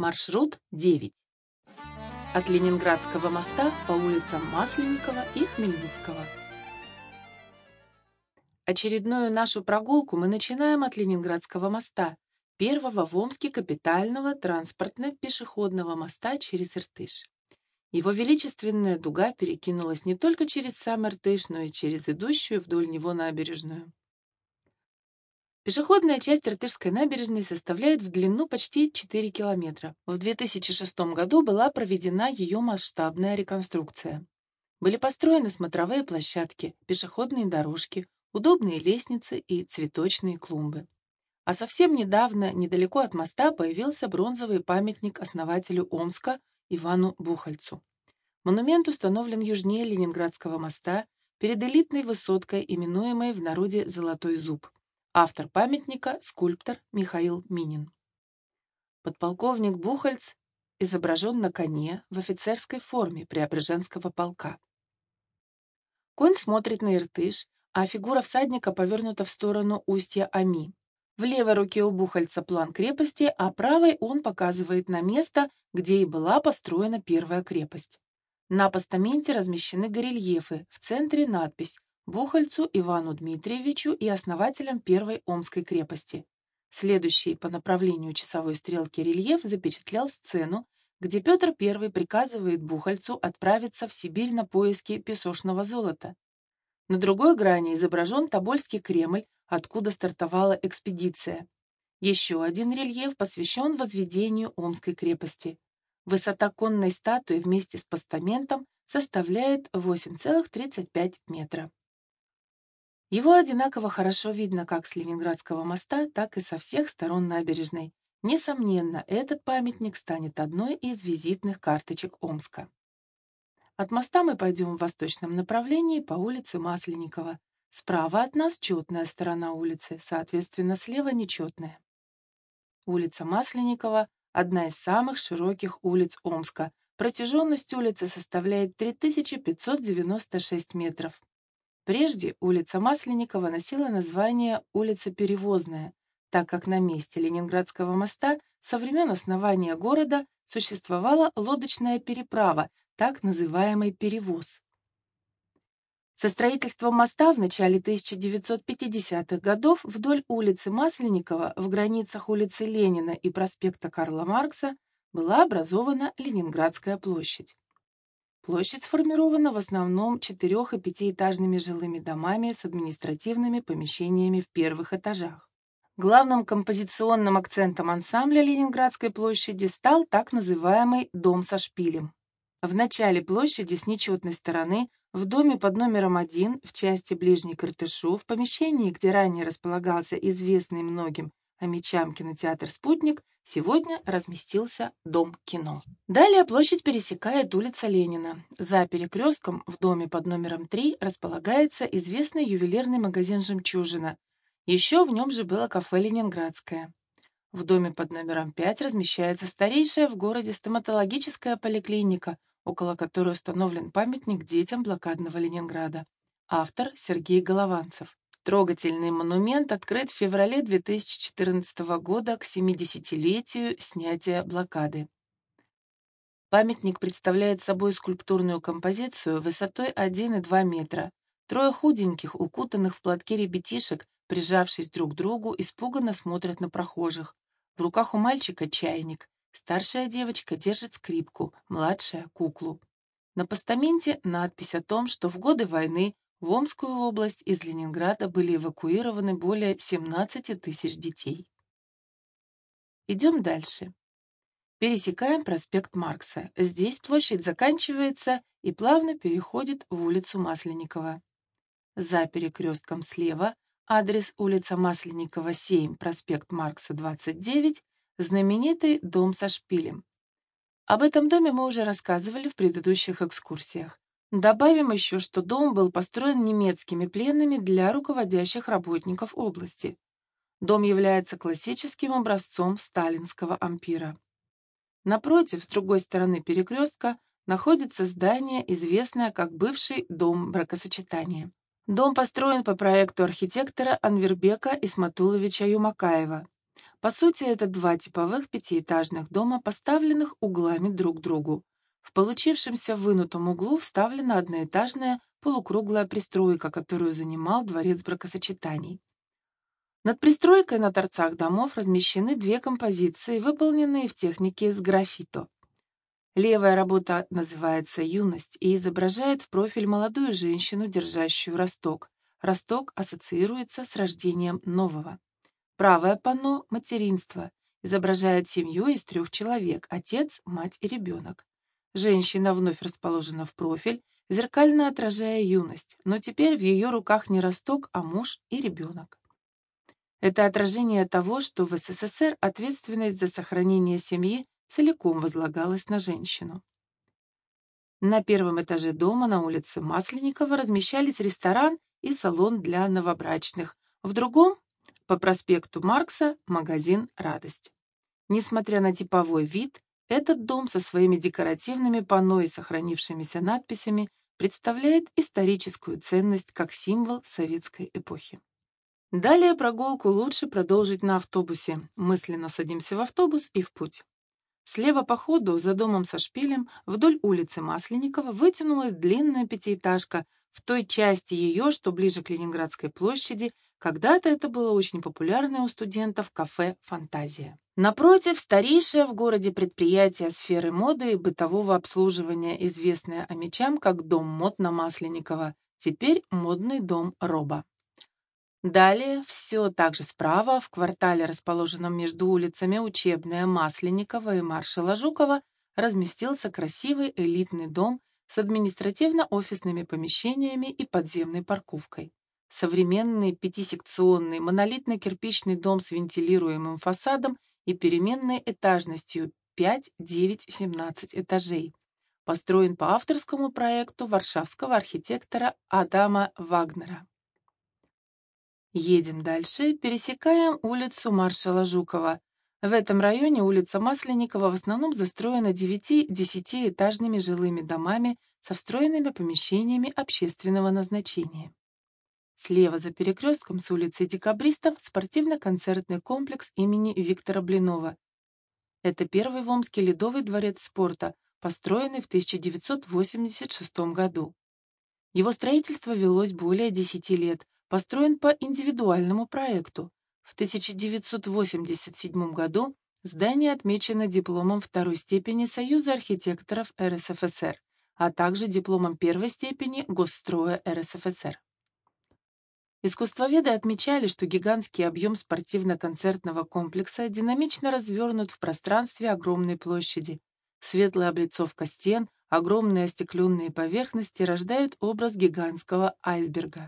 Маршрут 9. От Ленинградского моста по улицам Масленникова и Хмельницкого. Очередную нашу прогулку мы начинаем от Ленинградского моста, первого в Омске капитального транспортно-пешеходного моста через Иртыш. Его величественная дуга перекинулась не только через сам Иртыш, но и через идущую вдоль него набережную. Пешеходная часть Иртышской набережной составляет в длину почти 4 километра. В 2006 году была проведена ее масштабная реконструкция. Были построены смотровые площадки, пешеходные дорожки, удобные лестницы и цветочные клумбы. А совсем недавно, недалеко от моста, появился бронзовый памятник основателю Омска Ивану Бухальцу. Монумент установлен южнее Ленинградского моста, перед элитной высоткой, именуемой в народе «Золотой зуб». Автор памятника – скульптор Михаил Минин. Подполковник Бухальц изображен на коне в офицерской форме Преображенского полка. Конь смотрит на Иртыш, а фигура всадника повернута в сторону устья Оми. В левой руке у Бухальца план крепости, а правой он показывает на место, где и была построена первая крепость. На постаменте размещены горельефы, в центре надпись «Бухальцу Ивану Дмитриевичу и основателям первой Омской крепости». Следующий по направлению часовой стрелки рельеф запечатлял сцену, где Петр I приказывает Бухальцу отправиться в Сибирь на поиски песочного золота. На другой грани изображен Тобольский Кремль, откуда стартовала экспедиция. Еще один рельеф посвящен возведению Омской крепости. Высота конной статуи вместе с постаментом составляет 8,35 метра. Его одинаково хорошо видно как с Ленинградского моста, так и со всех сторон набережной. Несомненно, этот памятник станет одной из визитных карточек Омска. От моста мы пойдем в восточном направлении по улице Масленникова. Справа от нас четная сторона улицы, соответственно, слева нечетная. Улица Масленникова – одна из самых широких улиц Омска. Протяженность улицы составляет 3596 метров. Прежде улица Масленникова носила название улица Перевозная, так как на месте Ленинградского моста со времен основания города существовала лодочная переправа, так называемый перевоз. Со строительством моста в начале 1950-х годов вдоль улицы Масленникова в границах улицы Ленина и проспекта Карла Маркса была образована Ленинградская площадь. Площадь сформирована в основном 4- и 5-этажными жилыми домами с административными помещениями в первых этажах. Главным композиционным акцентом ансамбля Ленинградской площади стал так называемый «дом со шпилем». В начале площади с нечетной стороны, в доме под номером 1, в части ближней к Иртышу, в помещении, где ранее располагался известный многим омичам кинотеатр «Спутник», сегодня разместился Дом кино. Далее площадь пересекает улица Ленина. За перекрестком в доме под номером 3 располагается известный ювелирный магазин «Жемчужина». Еще в нем же было кафе «Ленинградское». В доме под номером 5 размещается старейшая в городе стоматологическая поликлиника, около которой установлен памятник детям блокадного Ленинграда. Автор Сергей Голованцев. Трогательный монумент открыт в феврале 2014 года к 70-летию снятия блокады. Памятник представляет собой скульптурную композицию высотой 1,2 метра. Трое худеньких, укутанных в платки ребятишек, прижавшись друг к другу, испуганно смотрят на прохожих. В руках у мальчика чайник. Старшая девочка держит скрипку, младшая — куклу. На постаменте надпись о том, что в годы войны в Омскую область из Ленинграда были эвакуированы более 17 тысяч детей. Идем дальше. Пересекаем проспект Маркса. Здесь площадь заканчивается и плавно переходит в улицу Масленникова. За перекрестком слева адрес улица Масленникова, 7, проспект Маркса, 29, знаменитый дом со шпилем. Об этом доме мы уже рассказывали в предыдущих экскурсиях. Добавим еще, что дом был построен немецкими пленными для руководящих работников области. Дом является классическим образцом сталинского ампира. Напротив, с другой стороны перекрестка, находится здание, известное как бывший дом бракосочетания. Дом построен по проекту архитектора Анвербека Исматуловича Юмакаева. По сути, это два типовых пятиэтажных дома, поставленных углами друг к другу. В получившемся вынутом углу вставлена одноэтажная полукруглая пристройка, которую занимал дворец бракосочетаний. Над пристройкой на торцах домов размещены две композиции, выполненные в технике сграффито. Левая работа называется «Юность» и изображает в профиль молодую женщину, держащую росток. Росток ассоциируется с рождением нового. Правое панно «Материнство» изображает семью из 3 человек – отец, мать и ребенок. Женщина вновь расположена в профиль, зеркально отражая юность, но теперь в ее руках не росток, а муж и ребенок. Это отражение того, что в СССР ответственность за сохранение семьи целиком возлагалась на женщину. На первом этаже дома на улице Масленникова размещались ресторан и салон для новобрачных. В другом, по проспекту Маркса, магазин «Радость». Несмотря на типовой вид, этот дом со своими декоративными панно и сохранившимися надписями представляет историческую ценность как символ советской эпохи. Далее прогулку лучше продолжить на автобусе. Мысленно садимся в автобус и в путь. Слева по ходу, за домом со шпилем, вдоль улицы Масленникова вытянулась длинная пятиэтажка. В той части ее, что ближе к Ленинградской площади, когда-то это было очень популярное у студентов кафе «Фантазия». Напротив, старейшее в городе предприятие сферы моды и бытового обслуживания, известное амичам как дом мод на Масленникова, теперь модный дом Роба. Далее, все так же справа, в квартале, расположенном между улицами Учебная, Масленникова и Маршала Жукова, разместился красивый элитный дом с административно-офисными помещениями и подземной парковкой. Современный пятисекционный монолитно-кирпичный дом с вентилируемым фасадом и переменной этажностью 5, 9, 17 этажей. Построен по авторскому проекту варшавского архитектора Адама Вагнера. Едем дальше, пересекаем улицу Маршала Жукова. В этом районе улица Масленникова в основном застроена 9-10-этажными жилыми домами со встроенными помещениями общественного назначения. Слева за перекрестком с улицей Декабристов спортивно-концертный комплекс имени Виктора Блинова. Это первый в Омске ледовый дворец спорта, построенный в 1986 году. Его строительство велось более 10 лет, построен по индивидуальному проекту. В 1987 году здание отмечено дипломом второй степени Союза архитекторов РСФСР, а также дипломом первой степени Госстроя РСФСР. Искусствоведы отмечали, что гигантский объем спортивно-концертного комплекса динамично развернут в пространстве огромной площади. Светлая облицовка стен, огромные остекленные поверхности рождают образ гигантского айсберга.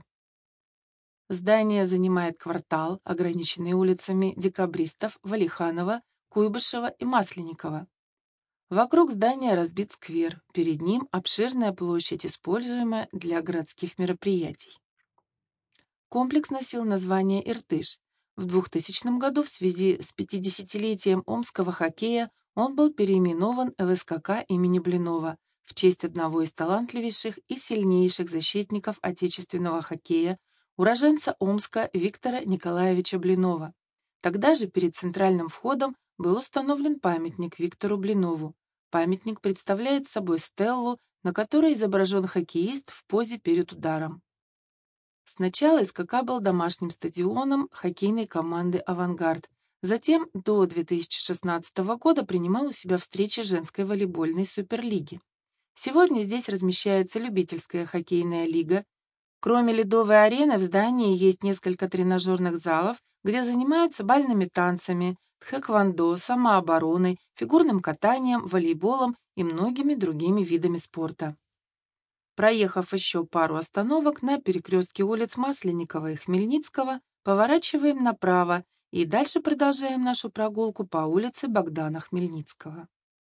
Здание занимает квартал, ограниченный улицами Декабристов, Валиханова, Куйбышева и Масленникова. Вокруг здания разбит сквер, перед ним обширная площадь, используемая для городских мероприятий. Комплекс носил название «Иртыш». В 2000 году в связи с 50-летием омского хоккея он был переименован в СКК имени Блинова в честь одного из талантливейших и сильнейших защитников отечественного хоккея, уроженца Омска Виктора Николаевича Блинова. Тогда же перед центральным входом был установлен памятник Виктору Блинову. Памятник представляет собой стеллу, на которой изображен хоккеист в позе перед ударом. Сначала СКК был домашним стадионом хоккейной команды «Авангард». Затем до 2016 года принимал у себя встречи женской волейбольной суперлиги. Сегодня здесь размещается любительская хоккейная лига. Кроме ледовой арены в здании есть несколько тренажерных залов, где занимаются бальными танцами, тхэквондо, самообороной, фигурным катанием, волейболом и многими другими видами спорта. Проехав еще пару остановок на перекрестке улиц Масленникова и Хмельницкого, поворачиваем направо и дальше продолжаем нашу прогулку по улице Богдана Хмельницкого.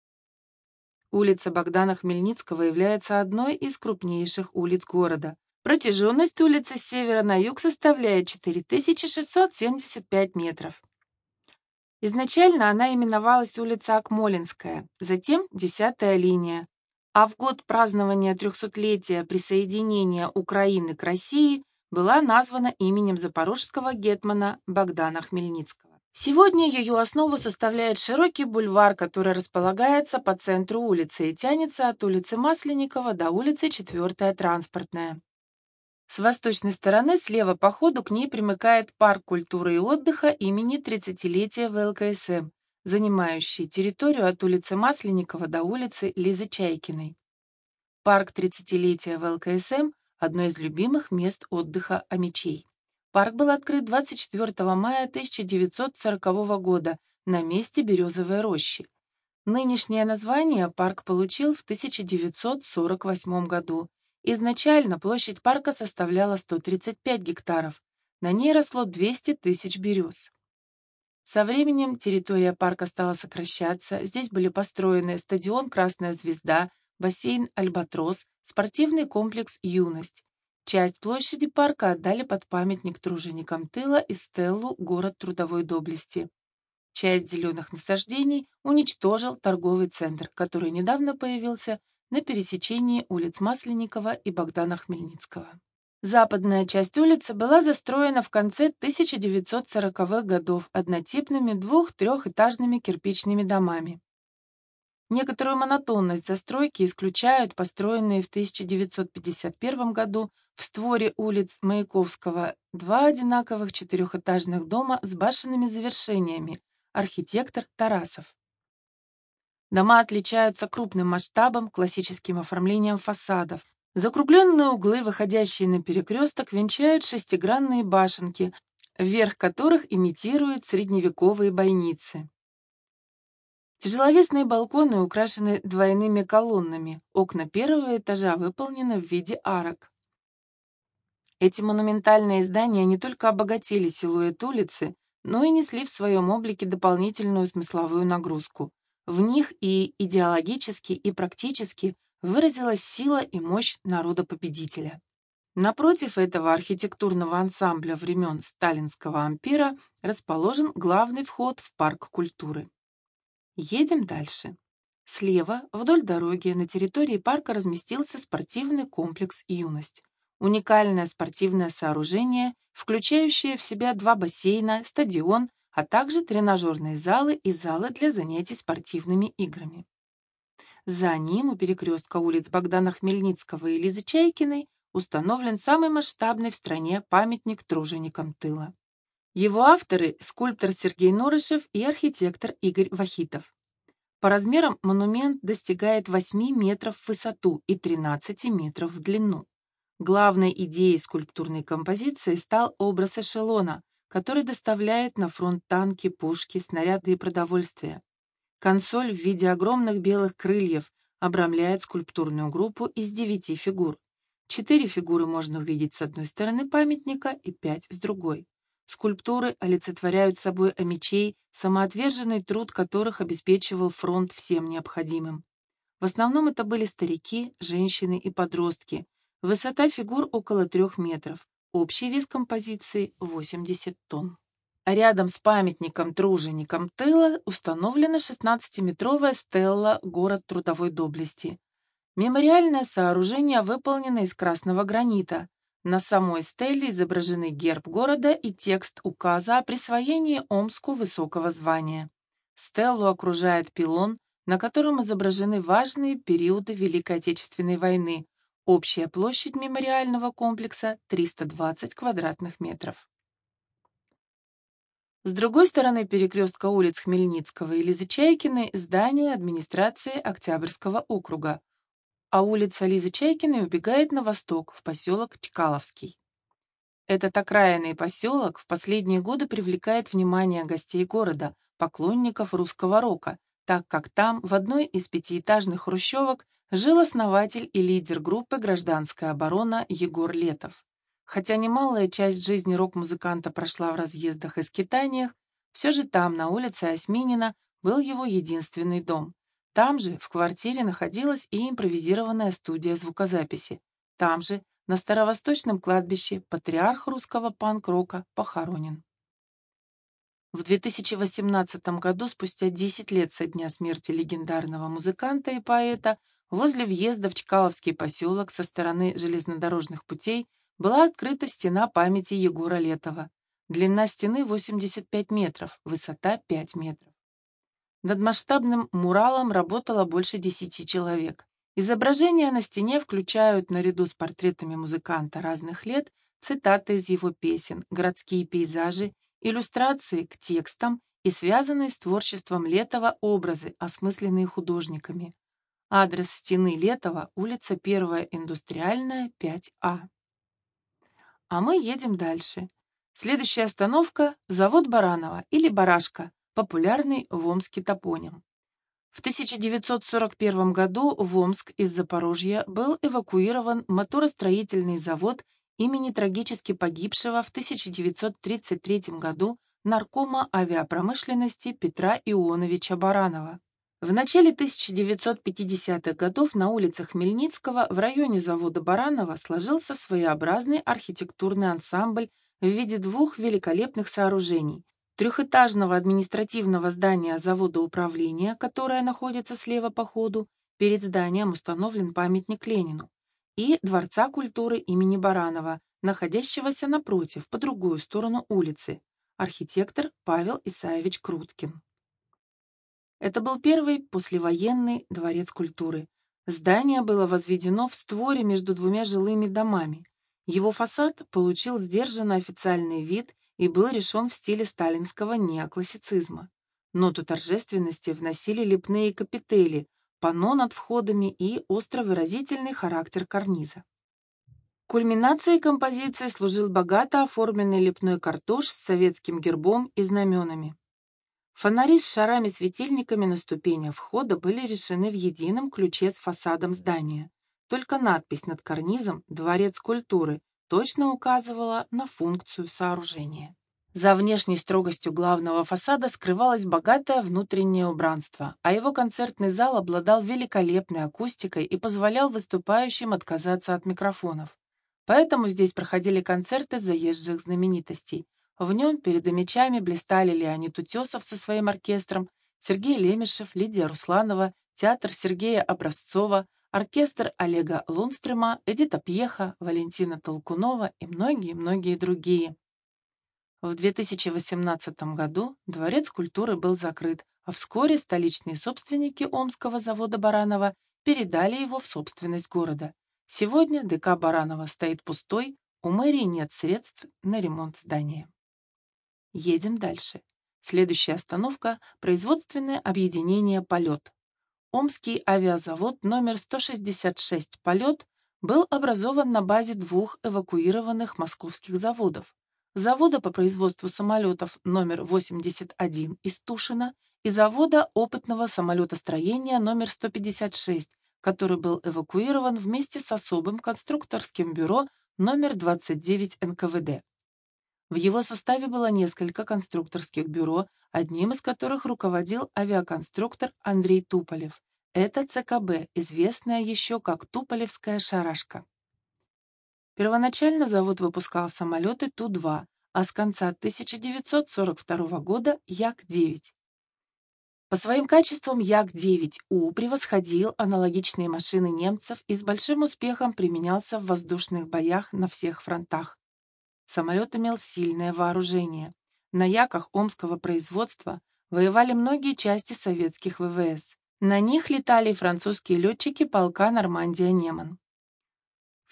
Улица Богдана Хмельницкого является одной из крупнейших улиц города. Протяженность улицы с севера на юг составляет 4675 метров. Изначально она именовалась улица Акмолинская, затем 10-я линия, а в год празднования 300-летия присоединения Украины к России была названа именем запорожского гетмана Богдана Хмельницкого. Сегодня ее основу составляет широкий бульвар, который располагается по центру улицы и тянется от улицы Масленникова до улицы 4-я Транспортная. С восточной стороны слева по ходу к ней примыкает парк культуры и отдыха имени 30-летия ВЛКСМ, занимающий территорию от улицы Масленникова до улицы Лизы Чайкиной. Парк 30-летия ВЛКСМ – одно из любимых мест отдыха амичей. Парк был открыт 24 мая 1940 года на месте Березовой рощи. Нынешнее название парк получил в 1948 году. Изначально площадь парка составляла 135 гектаров. На ней росло 200 тысяч берез. Со временем территория парка стала сокращаться. Здесь были построены стадион «Красная звезда», бассейн «Альбатрос», спортивный комплекс «Юность». Часть площади парка отдали под памятник труженикам тыла и стеллу «Город трудовой доблести». Часть зеленых насаждений уничтожил торговый центр, который недавно появился на пересечении улиц Масленникова и Богдана Хмельницкого. Западная часть улицы была застроена в конце 1940-х годов однотипными двух-трехэтажными кирпичными домами. Некоторую монотонность застройки исключают построенные в 1951 году в створе улиц Маяковского два одинаковых четырехэтажных дома с башенными завершениями, архитектор Тарасов. Дома отличаются крупным масштабом, классическим оформлением фасадов. Закругленные углы, выходящие на перекресток, венчают шестигранные башенки, верх которых имитирует средневековые бойницы. Тяжеловесные балконы украшены двойными колоннами, окна первого этажа выполнены в виде арок. Эти монументальные здания не только обогатили силуэт улицы, но и несли в своем облике дополнительную смысловую нагрузку. В них и идеологически, и практически выразилась сила и мощь народа-победителя. Напротив этого архитектурного ансамбля времен сталинского ампира расположен главный вход в парк культуры. Едем дальше. Слева, вдоль дороги, на территории парка разместился спортивный комплекс «Юность». Уникальное спортивное сооружение, включающее в себя два бассейна, стадион, а также тренажерные залы и залы для занятий спортивными играми. За ним у перекрестка улиц Богдана Хмельницкого и Лизы Чайкиной установлен самый масштабный в стране памятник труженикам тыла. Его авторы – скульптор Сергей Норышев и архитектор Игорь Вахитов. По размерам монумент достигает 8 метров в высоту и 13 метров в длину. Главной идеей скульптурной композиции стал образ эшелона, который доставляет на фронт танки, пушки, снаряды и продовольствие. Консоль в виде огромных белых крыльев обрамляет скульптурную группу из 9 фигур. 4 фигуры можно увидеть с одной стороны памятника и 5 с другой. Скульптуры олицетворяют собой амичей, самоотверженный труд которых обеспечивал фронт всем необходимым. В основном это были старики, женщины и подростки. Высота фигур около 3 метров. Общий вес композиции 80 тонн. Рядом с памятником труженикам тыла установлена 16-метровая стелла «Город трудовой доблести». Мемориальное сооружение выполнено из красного гранита. На самой стелле изображены герб города и текст указа о присвоении Омску высокого звания. Стеллу окружает пилон, на котором изображены важные периоды Великой Отечественной войны. Общая площадь мемориального комплекса – 320 квадратных метров. С другой стороны перекрестка улиц Хмельницкого и Лизы Чайкиной здание администрации Октябрьского округа, а улица Лизы Чайкиной убегает на восток, в поселок Чкаловский. Этот окраинный поселок в последние годы привлекает внимание гостей города, поклонников русского рока, так как там, в одной из пятиэтажных хрущевок, жил основатель и лидер группы «Гражданская оборона» Егор Летов. Хотя немалая часть жизни рок-музыканта прошла в разъездах и скитаниях, все же там, на улице Осьминина, был его единственный дом. Там же, в квартире, находилась и импровизированная студия звукозаписи. Там же, на Старовосточном кладбище, патриарх русского панк-рока похоронен. В 2018 году, спустя 10 лет со дня смерти легендарного музыканта и поэта, возле въезда в Чкаловский поселок со стороны железнодорожных путей была открыта стена памяти Егора Летова. Длина стены 85 метров, высота 5 метров. Над масштабным муралом работало больше 10 человек. Изображения на стене включают, наряду с портретами музыканта разных лет, цитаты из его песен, городские пейзажи, иллюстрации к текстам и связанные с творчеством Летова образы, осмысленные художниками. Адрес стены Летова, улица 1 Индустриальная, 5А. А мы едем дальше. Следующая остановка — завод Баранова или Барашка, популярный в Омске топоним. В 1941 году в Омск из Запорожья был эвакуирован моторостроительный завод имени трагически погибшего в 1933 году наркома авиапромышленности Петра Ионовича Баранова. В начале 1950-х годов на улицах Хмельницкого в районе завода Баранова сложился своеобразный архитектурный ансамбль в виде двух великолепных сооружений: трехэтажного административного здания завода управления, которое находится слева по ходу, перед зданием установлен памятник Ленину, и Дворца культуры имени Баранова, находящегося напротив, по другую сторону улицы, архитектор Павел Исаевич Круткин. Это был первый послевоенный дворец культуры. Здание было возведено в створе между двумя жилыми домами. Его фасад получил сдержанно официальный вид и был решен в стиле сталинского неоклассицизма. Ноту торжественности вносили лепные капители, панно над входами и остро-выразительный характер карниза. Кульминацией композиции служил богато оформленный лепной картуш с советским гербом и знаменами. Фонари с шарами-светильниками на ступенях входа были решены в едином ключе с фасадом здания. Только надпись над карнизом «Дворец культуры» точно указывала на функцию сооружения. За внешней строгостью главного фасада скрывалось богатое внутреннее убранство, а его концертный зал обладал великолепной акустикой и позволял выступающим отказаться от микрофонов. Поэтому здесь проходили концерты заезжих знаменитостей. В нем перед мечами блистали Леонид Утесов со своим оркестром, Сергей Лемешев, Лидия Русланова, театр Сергея Образцова, оркестр Олега Лунстрема, Эдита Пьеха, Валентина Толкунова и многие-многие другие. В 2018 году Дворец культуры был закрыт, а вскоре столичные собственники Омского завода Баранова передали его в собственность города. Сегодня ДК Баранова стоит пустой, у мэрии нет средств на ремонт здания. Едем дальше. Следующая остановка — производственное объединение «Полет». Омский авиазавод номер 166 «Полет» был образован на базе двух эвакуированных московских заводов: завода по производству самолетов номер 81 из Тушино и завода опытного самолетостроения номер 156, который был эвакуирован вместе с особым конструкторским бюро номер 29 НКВД. В его составе было несколько конструкторских бюро, одним из которых руководил авиаконструктор Андрей Туполев. Это ЦКБ, известная еще как Туполевская шарашка. Первоначально завод выпускал самолеты Ту-2, а с конца 1942 года Як-9. По своим качествам Як-9У превосходил аналогичные машины немцев и с большим успехом применялся в воздушных боях на всех фронтах. Самолет имел сильное вооружение. На Яках омского производства воевали многие части советских ВВС. На них летали французские летчики полка Нормандия-Неман. В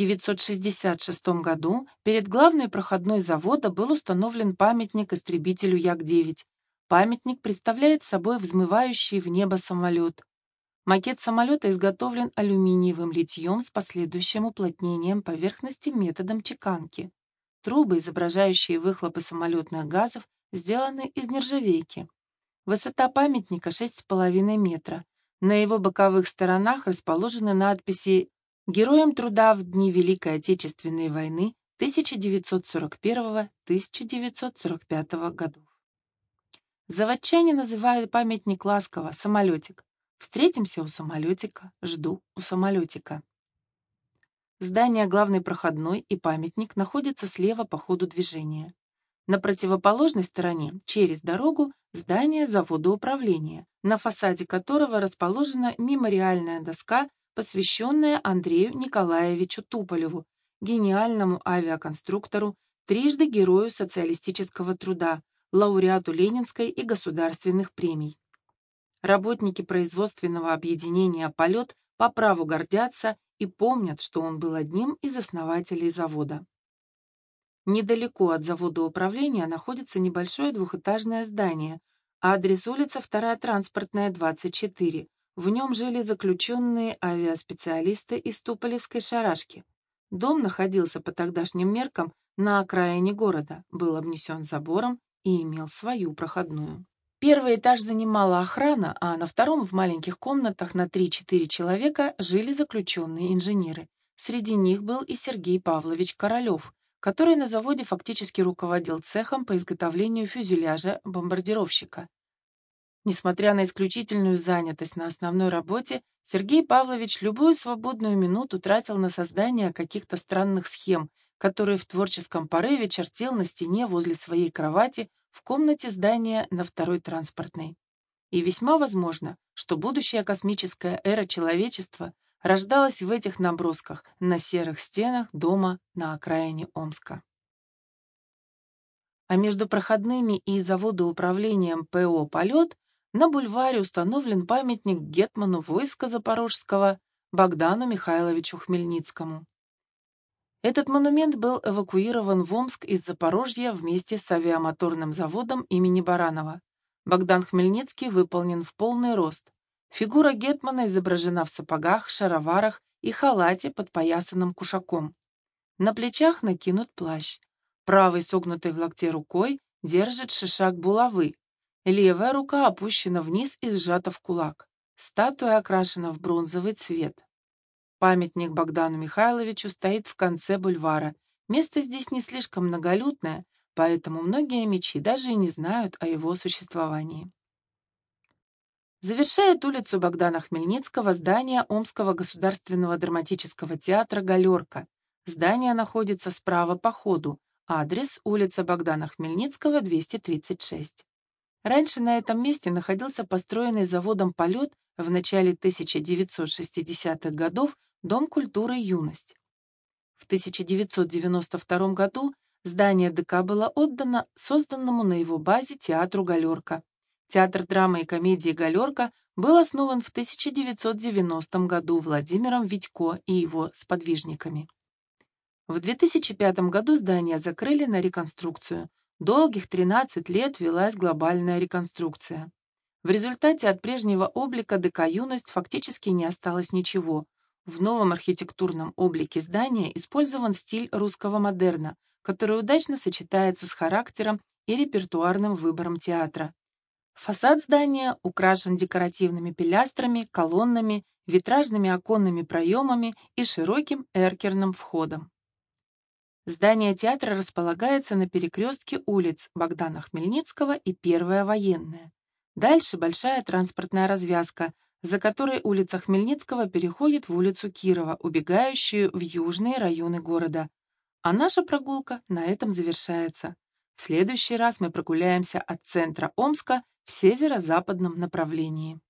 1966 году перед главной проходной завода был установлен памятник истребителю Як-9. Памятник представляет собой взмывающий в небо самолет. Макет самолета изготовлен алюминиевым литьем с последующим уплотнением поверхности методом чеканки. Трубы, изображающие выхлопы самолетных газов, сделаны из нержавейки. Высота памятника 6,5 метра. На его боковых сторонах расположены надписи «Героям труда в дни Великой Отечественной войны 1941-1945 годов». Заводчане называют памятник ласково «самолетик». Встретимся у самолетика, жду у самолетика. Здание главной проходной и памятник находятся слева по ходу движения. На противоположной стороне, через дорогу, здание завода управления, на фасаде которого расположена мемориальная доска, посвященная Андрею Николаевичу Туполеву, гениальному авиаконструктору, трижды Герою социалистического труда, лауреату Ленинской и государственных премий. Работники производственного объединения «Полет» по праву гордятся и помнят, что он был одним из основателей завода. Недалеко от завода управления находится небольшое двухэтажное здание, адрес улица 2-я Транспортная, 24. В нем жили заключенные авиаспециалисты из Туполевской шарашки. Дом находился по тогдашним меркам на окраине города, был обнесен забором и имел свою проходную. Первый этаж занимала охрана, а на втором в маленьких комнатах на 3-4 человека жили заключенные инженеры. Среди них был и Сергей Павлович Королев, который на заводе фактически руководил цехом по изготовлению фюзеляжа бомбардировщика. Несмотря на исключительную занятость на основной работе, Сергей Павлович любую свободную минуту тратил на создание каких-то странных схем, которые в творческом порыве чертил на стене возле своей кровати в комнате здания на 2-й Транспортной. И весьма возможно, что будущая космическая эра человечества рождалась в этих набросках на серых стенах дома на окраине Омска. А между проходными и заводоуправлением ПО «Полет» на бульваре установлен памятник гетману войска Запорожского Богдану Михайловичу Хмельницкому. Этот монумент был эвакуирован в Омск из Запорожья вместе с авиамоторным заводом имени Баранова. Богдан Хмельницкий выполнен в полный рост. Фигура гетмана изображена в сапогах, шароварах и халате, подпоясанном кушаком. На плечах накинут плащ. Правой, согнутой в локте рукой, держит шишак булавы. Левая рука опущена вниз и сжата в кулак. Статуя окрашена в бронзовый цвет. Памятник Богдану Михайловичу стоит в конце бульвара. Место здесь не слишком многолюдное, поэтому многие мечи даже и не знают о его существовании. Завершает улицу Богдана Хмельницкого здание Омского государственного драматического театра «Галерка». Здание находится справа по ходу. Адрес — улица Богдана Хмельницкого, 236. Раньше на этом месте находился построенный заводом «Полет» в начале 1960-х годов Дом культуры «Юность». В 1992 году здание ДК было отдано созданному на его базе театру «Галерка». Театр драмы и комедии «Галерка» был основан в 1990 году Владимиром Витько и его сподвижниками. В 2005 году здание закрыли на реконструкцию. Долгих 13 лет велась глобальная реконструкция. В результате от прежнего облика ДК «Юность» фактически не осталось ничего. В новом архитектурном облике здания использован стиль русского модерна, который удачно сочетается с характером и репертуарным выбором театра. Фасад здания украшен декоративными пилястрами, колоннами, витражными оконными проемами и широким эркерным входом. Здание театра располагается на перекрестке улиц Богдана Хмельницкого и 1-я Военная. Дальше большая транспортная развязка, за которой улица Хмельницкого переходит в улицу Кирова, убегающую в южные районы города. А наша прогулка на этом завершается. В следующий раз мы прогуляемся от центра Омска в северо-западном направлении.